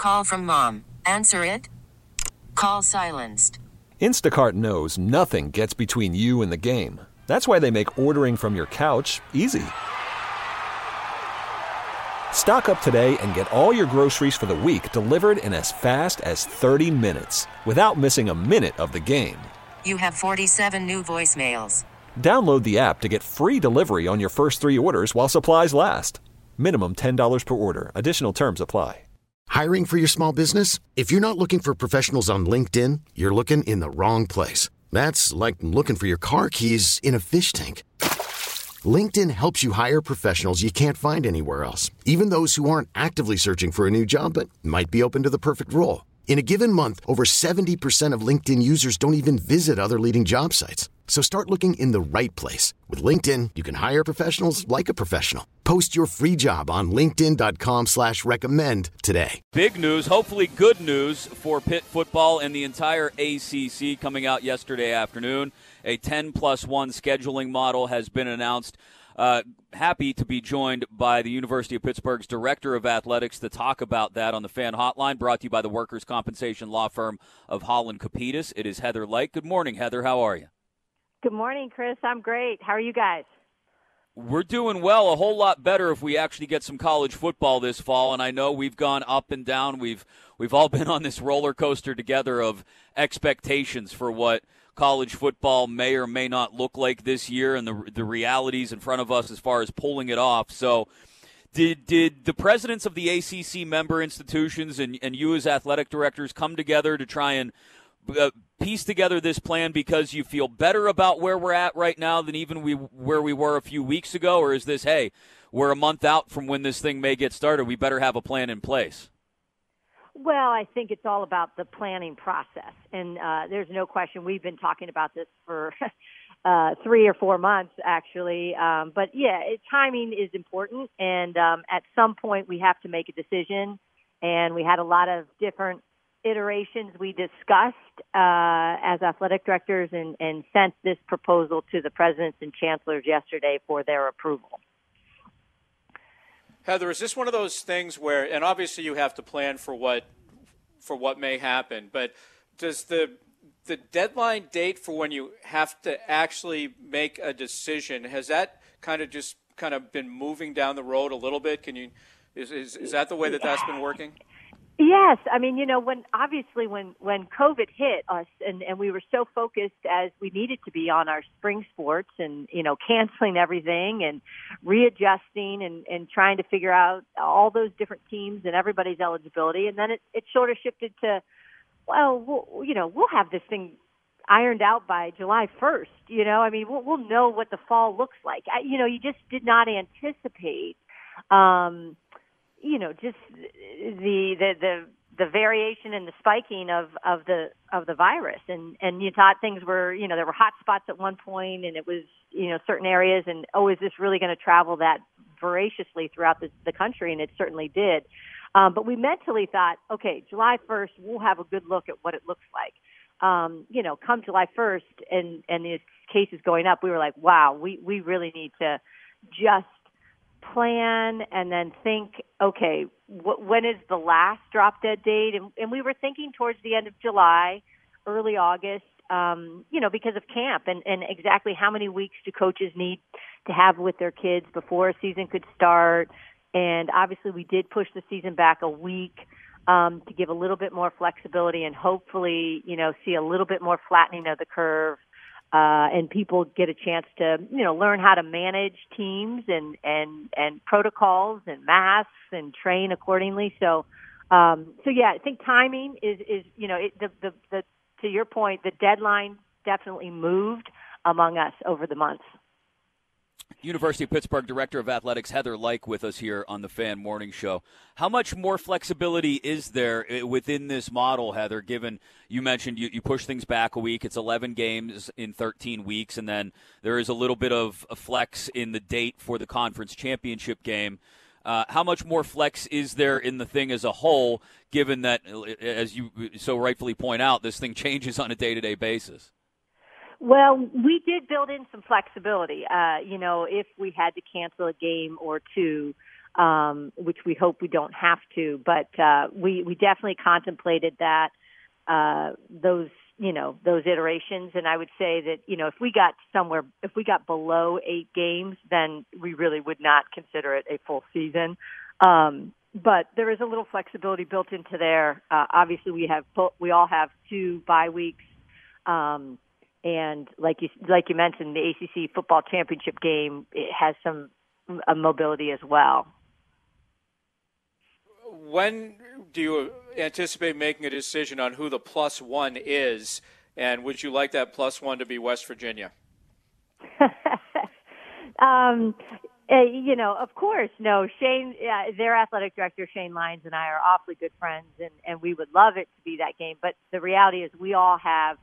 Call from mom. Answer it. Call silenced. Instacart knows nothing gets between you and the game. That's why they make ordering from your couch easy. Stock up today and get all your groceries for the week delivered in as fast as 30 minutes without missing a minute of the game. You have 47 new voicemails. Download the app to get free delivery on your first 3 orders while supplies last. Minimum $10 per order. Additional terms apply. Hiring for your small business? If you're not looking for professionals on LinkedIn, you're looking in the wrong place. That's like looking for your car keys in a fish tank. LinkedIn helps you hire professionals you can't find anywhere else, even those who aren't actively searching for a new job but might be open to the perfect role. In a given month, over 70% of LinkedIn users don't even visit other leading job sites. So start looking in the right place. With LinkedIn, you can hire professionals like a professional. Post your free job on linkedin.com/recommend today. Big news, hopefully good news for Pitt football and the entire ACC coming out yesterday afternoon. A 10+1 scheduling model has been announced. Happy to be joined by the University of Pittsburgh's Director of Athletics to talk about that on the Fan Hotline, brought to you by the workers' compensation law firm of Holland Capitas. It is Heather Lyke. Good morning, Heather. How are you? Good morning, Chris. I'm great. How are you guys? We're doing well, a whole lot better if we actually get some college football this fall, and I know we've gone up and down. We've all been on this roller coaster together of expectations for what college football may or may not look like this year and the realities in front of us as far as pulling it off. So did the presidents of the ACC member institutions and you as athletic directors come together to try and piece together this plan because you feel better about where we're at right now than even where we were a few weeks ago? Or is this, hey, we're a month out from when this thing may get started, we better have a plan in place? Well, I think it's all about the planning process. And there's no question we've been talking about this for 3 or 4 months, actually. But, yeah, timing is important. And at some point we have to make a decision. And we had a lot of different iterations we discussed as athletic directors and sent this proposal to the presidents and chancellors yesterday for their approval. Heather, is this one of those things where, and obviously you have to plan for what may happen, but does the deadline date for when you have to actually make a decision, has that kind of been moving down the road a little bit? Is that the way that's been working? Yes. I mean, when COVID hit us and we were so focused as we needed to be on our spring sports and, canceling everything and readjusting and trying to figure out all those different teams and everybody's eligibility. And then it sort of shifted to, we'll have this thing ironed out by July 1st. We'll know what the fall looks like. You just did not anticipate, just the variation and the spiking of the virus, and you thought things were, there were hot spots at one point, and it was, certain areas, and is this really going to travel that voraciously throughout the country? And it certainly did. But we mentally thought, okay, July 1st, we'll have a good look at what it looks like. Come July 1st, and the cases going up, we were like, wow, we really need to just plan and then think, okay, when is the last drop dead date? And we were thinking towards the end of July, early August, because of camp and exactly how many weeks do coaches need to have with their kids before a season could start. And obviously we did push the season back a week to give a little bit more flexibility and hopefully, see a little bit more flattening of the curve. And people get a chance to, learn how to manage teams and protocols and masks and train accordingly. So yeah, I think timing is to your point, the deadline definitely moved among us over the months. University of Pittsburgh Director of Athletics Heather Lyke with us here on the Fan Morning Show. How much more flexibility is there within this model, Heather, given you mentioned you push things back a week, it's 11 games in 13 weeks, and then there is a little bit of a flex in the date for the conference championship game. How much more flex is there in the thing as a whole, given that, as you so rightfully point out, this thing changes on a day-to-day basis? Well, we did build in some flexibility. If we had to cancel a game or two, which we hope we don't have to. But we definitely contemplated that, those iterations. And I would say that, if we got below 8 games, then we really would not consider it a full season. But there is a little flexibility built into there. Obviously, we all have 2 bye weeks. And like you mentioned, the ACC football championship game, it has some mobility as well. When do you anticipate making a decision on who the +1 is, and would you like that +1 to be West Virginia? Of course, no. Shane, their athletic director, Shane Lyons, and I are awfully good friends, and we would love it to be that game. But the reality is, we all have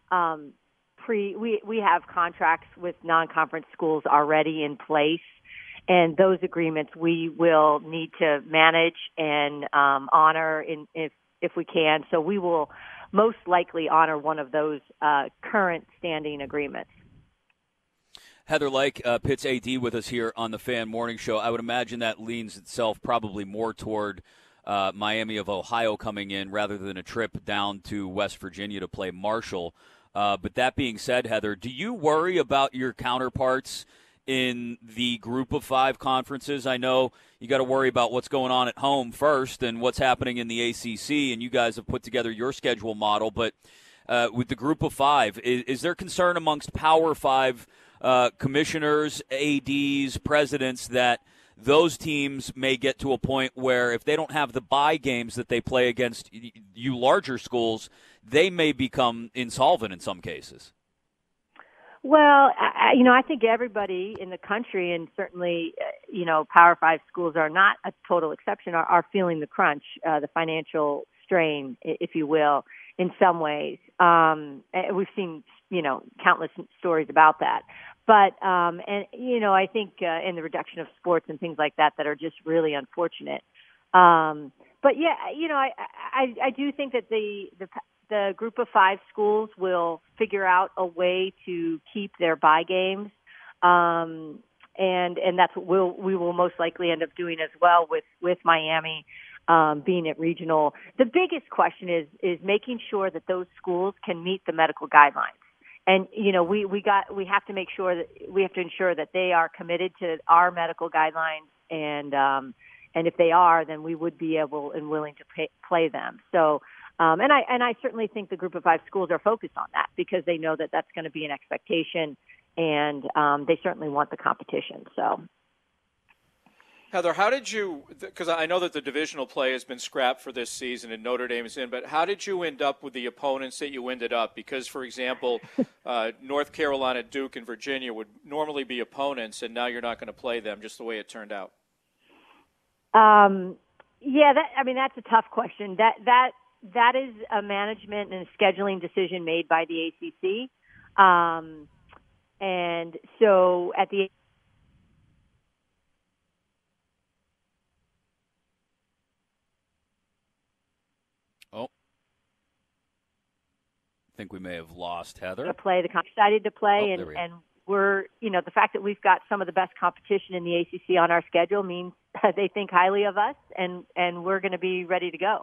we have contracts with non-conference schools already in place. And those agreements we will need to manage and honor if we can. So we will most likely honor one of those current standing agreements. Heather Lyke, Pitt's AD, with us here on the Fan Morning Show. I would imagine that leans itself probably more toward Miami of Ohio coming in rather than a trip down to West Virginia to play Marshall. But that being said, Heather, do you worry about your counterparts in the Group of 5 conferences? I know you got to worry about what's going on at home first and what's happening in the ACC, and you guys have put together your schedule model. But with the Group of 5, is there concern amongst Power 5 commissioners, ADs, presidents that those teams may get to a point where if they don't have the bye games that they play against you larger schools, they may become insolvent in some cases? Well, I think everybody in the country, and certainly, Power 5 schools are not a total exception, are feeling the crunch, the financial strain, if you will, in some ways. We've seen, countless stories about that. But, I think in the reduction of sports and things like that are just really unfortunate. But, yeah, I do think that the Group of 5 schools will figure out a way to keep their bye games, and that's what we will most likely end up doing as well with Miami being at regional. The biggest question is making sure that those schools can meet the medical guidelines, and we have to make sure that we have to ensure that they are committed to our medical guidelines, and if they are, then we would be able and willing to play them. So. And I certainly think the Group of 5 schools are focused on that because they know that that's going to be an expectation, and they certainly want the competition. So, Heather, how did you? Because I know that the divisional play has been scrapped for this season, and Notre Dame is in. But how did you end up with the opponents that you ended up? Because, for example, North Carolina, Duke, and Virginia would normally be opponents, and now you're not going to play them. Just the way it turned out. Yeah, that's a tough question. That is a management and a scheduling decision made by the ACC. And so at the I think we may have lost Heather. Excited to play, and we're, the fact that we've got some of the best competition in the ACC on our schedule means they think highly of us, and we're going to be ready to go.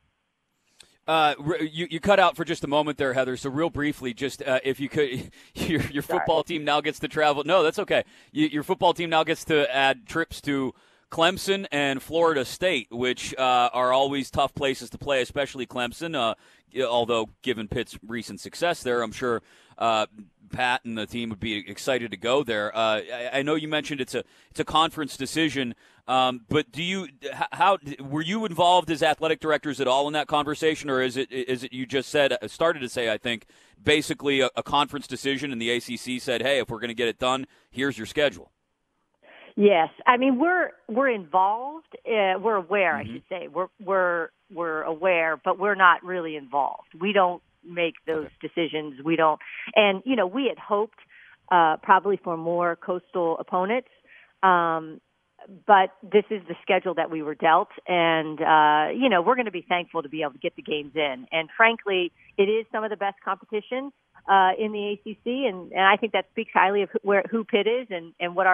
You cut out for just a moment there, Heather. So real briefly, just if you could, your football team now gets to travel. No, that's okay. Your football team now gets to add trips to Clemson and Florida State, which are always tough places to play, especially Clemson. Although given Pitt's recent success there, I'm sure Pat and the team would be excited to go there. I know you mentioned it's a conference decision. But were you involved as athletic directors at all in that conversation, or is it you just started to say, I think, basically a conference decision, and the ACC said, hey, if we're going to get it done, here's your schedule? Yes, I mean we're involved. We're aware, I should say. We're aware, but we're not really involved. We don't make those decisions. We don't, and we had hoped probably for more coastal opponents. But this is the schedule that we were dealt, and, we're going to be thankful to be able to get the games in. And frankly, it is some of the best competition in the ACC, and I think that speaks highly of who Pitt is and what our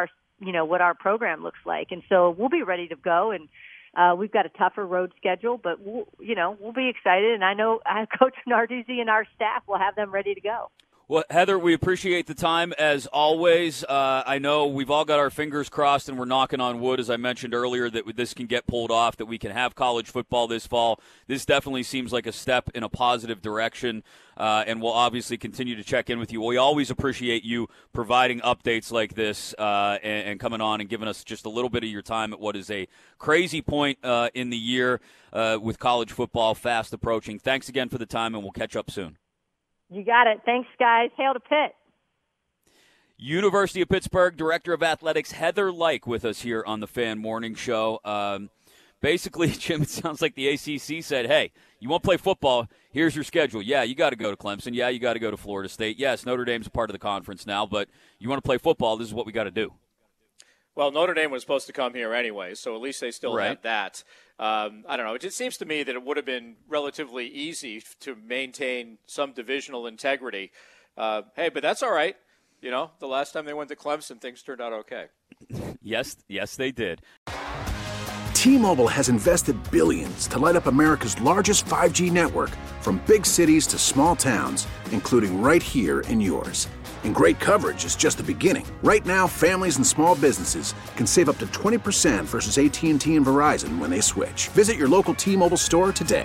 what our program looks like. And so we'll be ready to go. And we've got a tougher road schedule, but we'll be excited. And I know Coach Narduzzi and our staff will have them ready to go. Well, Heather, we appreciate the time as always. I know we've all got our fingers crossed and we're knocking on wood, as I mentioned earlier, that this can get pulled off, that we can have college football this fall. This definitely seems like a step in a positive direction, and we'll obviously continue to check in with you. We always appreciate you providing updates like this and coming on and giving us just a little bit of your time at what is a crazy point in the year with college football fast approaching. Thanks again for the time, and we'll catch up soon. You got it. Thanks, guys. Hail to Pitt. University of Pittsburgh Director of Athletics Heather Lyke with us here on the Fan Morning Show. Basically, Jim, it sounds like the ACC said, hey, you want to play football, here's your schedule. Yeah, you got to go to Clemson. Yeah, you got to go to Florida State. Yes, Notre Dame's a part of the conference now, but you want to play football, this is what we got to do. Well, Notre Dame was supposed to come here anyway, so at least they still have that. I don't know. It just seems to me that it would have been relatively easy to maintain some divisional integrity. Hey, but that's all right. The last time they went to Clemson, things turned out okay. Yes, they did. T-Mobile has invested billions to light up America's largest 5G network, from big cities to small towns, including right here in yours. And great coverage is just the beginning. Right now, families and small businesses can save up to 20% versus AT&T and Verizon when they switch. Visit your local T-Mobile store today.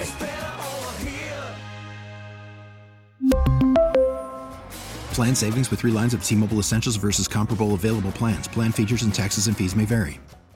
Plan savings with 3 lines of T-Mobile Essentials versus comparable available plans. Plan features and taxes and fees may vary.